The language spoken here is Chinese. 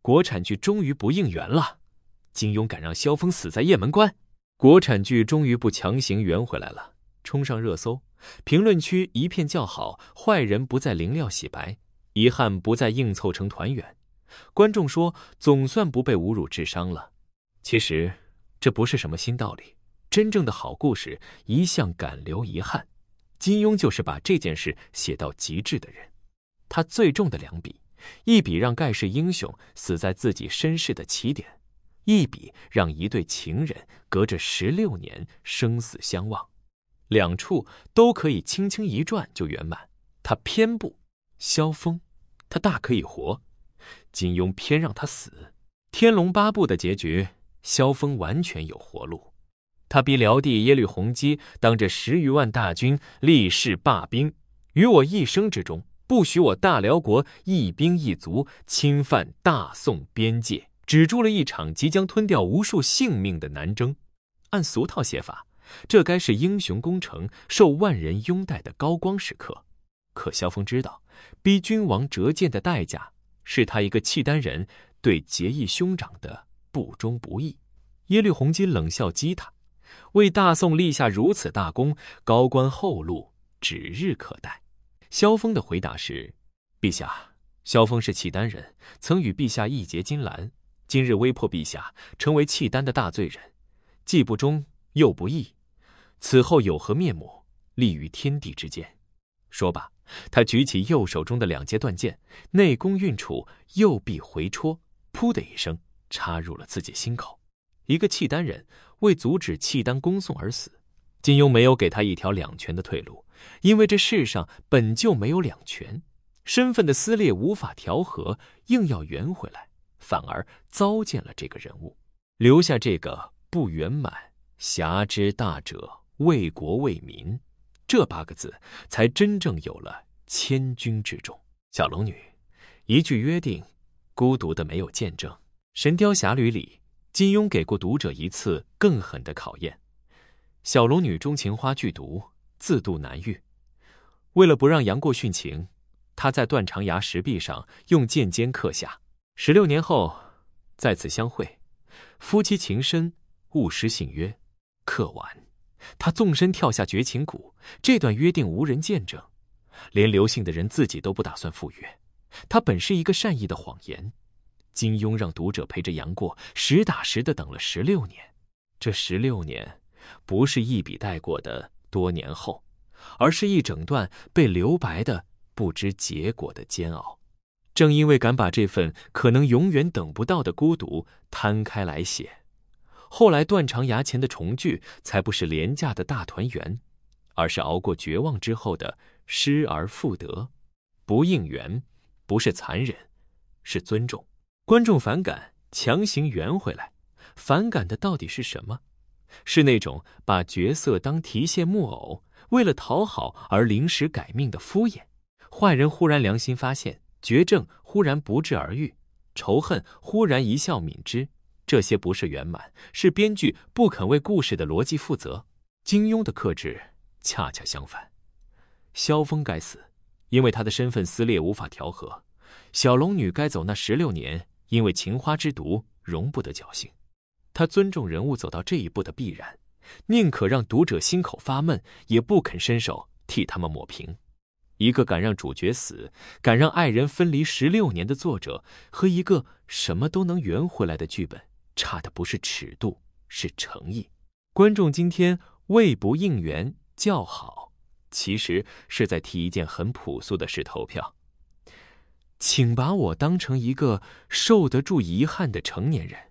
国产剧终于不应援了，金庸敢让萧峰死在雁门关，国产剧终于不强行圆回来了，冲上热搜，评论区一片叫好，坏人不再临料洗白，遗憾不再硬凑成团圆。观众说总算不被侮辱智商了。其实这不是什么新道理，真正的好故事一向敢留遗憾，金庸就是把这件事写到极致的人。他最重的两笔，一笔让盖世英雄死在自己身世的起点，一笔让一对情人隔着16年生死相望，两处都可以轻轻一转就圆满。他偏不，萧峰他大可以活，金庸偏让他死。天龙八部的结局，萧峰完全有活路。他逼辽帝耶律洪基当着10余万大军立誓罢兵，于我一生之中不许我大辽国一兵一卒侵犯大宋边界，止住了一场即将吞掉无数性命的南征。按俗套写法，这该是英雄功成、受万人拥戴的高光时刻。可萧峰知道，逼君王折剑的代价是他一个契丹人对结义兄长的不忠不义。耶律洪基冷笑击他，为大宋立下如此大功，高官厚禄指日可待。萧峰的回答是：陛下，萧峰是契丹人，曾与陛下义结金兰，今日威迫陛下成为契丹的大罪人，既不忠又不义，此后有何面目，立于天地之间。说罢，他举起右手中的2节断剑，内功运处，右臂回戳，噗的一声插入了自己心口。一个契丹人为阻止契丹攻宋而死，金庸没有给他一条两全的退路，因为这世上本就没有两全，身份的撕裂无法调和，硬要圆回来，反而糟践了这个人物，留下这个不圆满，侠之大者为国为民，这8个字才真正有了千钧之重。小龙女，一句约定，孤独的没有见证。神雕侠侣里，金庸给过读者一次更狠的考验。小龙女钟情花剧毒，自度难愈。为了不让杨过殉情，他在断肠崖石壁上用剑尖刻下：16年后再次相会，夫妻情深，勿失信约。刻完，他纵身跳下绝情谷，这段约定无人见证，连刘姓的人自己都不打算赴约。他本是一个善意的谎言，金庸让读者陪着杨过实打实的等了16年。这16年不是一笔带过的多年后，而是一整段被留白的不知结果的煎熬。正因为敢把这份可能永远等不到的孤独摊开来写，后来断肠崖前的重聚才不是廉价的大团圆，而是熬过绝望之后的失而复得。不应援不是残忍，是尊重。观众反感，强行圆回来，反感的到底是什么？是那种把角色当提线木偶，为了讨好而临时改命的敷衍。坏人忽然良心发现，绝症忽然不治而愈，仇恨忽然一笑泯之。这些不是圆满，是编剧不肯为故事的逻辑负责。金庸的克制恰恰相反。萧峰该死，因为他的身份撕裂无法调和；小龙女该走那16年，因为情花之毒容不得侥幸。他尊重人物走到这一步的必然，宁可让读者心口发闷，也不肯伸手替他们抹平。一个敢让主角死，敢让爱人分离16年的作者，和一个什么都能圆回来的剧本，差的不是尺度，是诚意。观众今天为不应援叫好，其实是在替一件很朴素的事投票。请把我当成一个受得住遗憾的成年人。